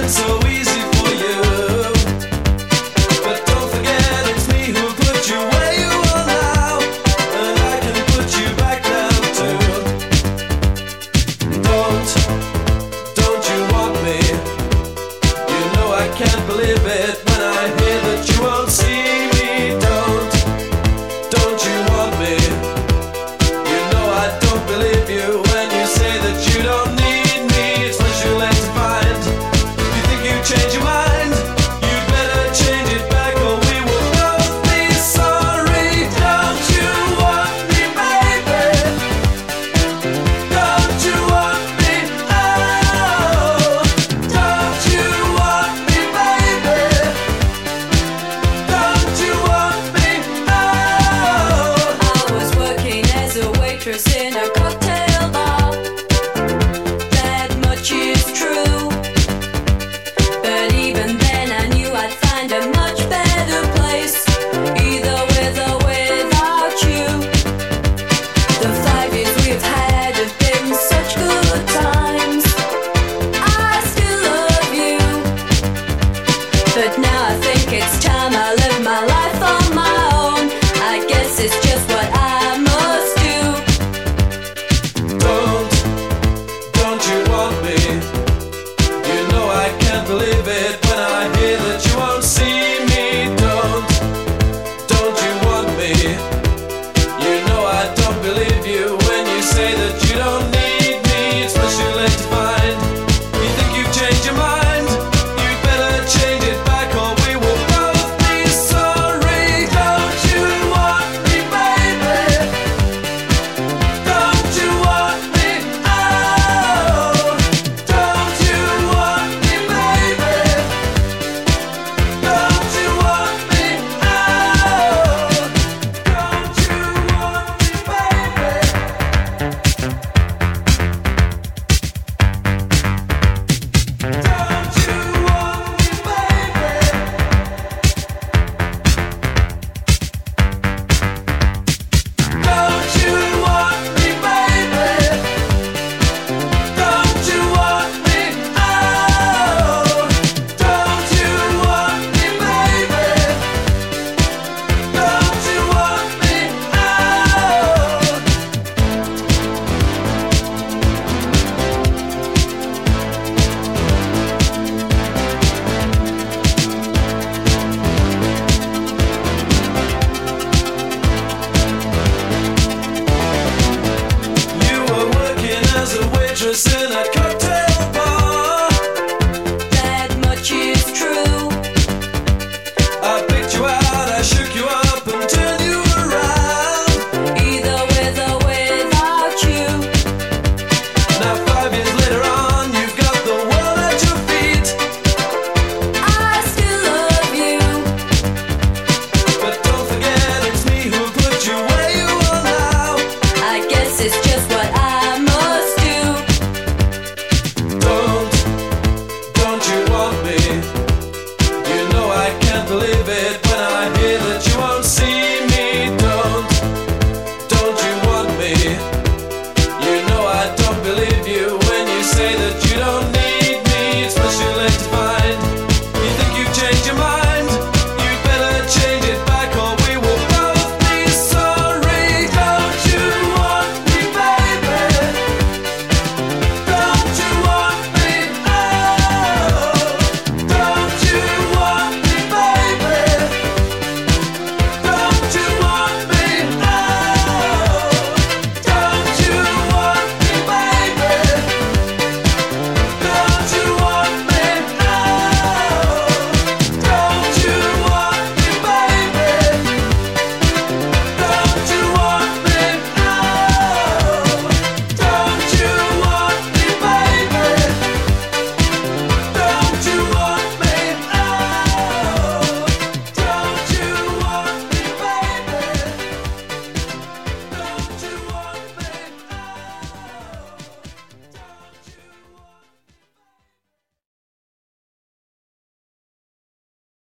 so easy for you. But don't forget it's me who put you where you are now, and I can put you back down too. Don't you want me? You know I can't believe it when I hear that you won't see me. Don't you want me? You know I don't believe you when you say that you don't need me. It's what you like to find. You think you change your mind? You better change it back or we will both be sorry. Don't you want me, baby? Don't you want me? Oh, don't you want me, baby? Don't you want me? Oh. I was working as a waitress in a cocktail bar. That much is true. But even then I knew I'd find a much better place, either with or without you. The 5 years we've had have been such good times. I still love you, but now I think it's time I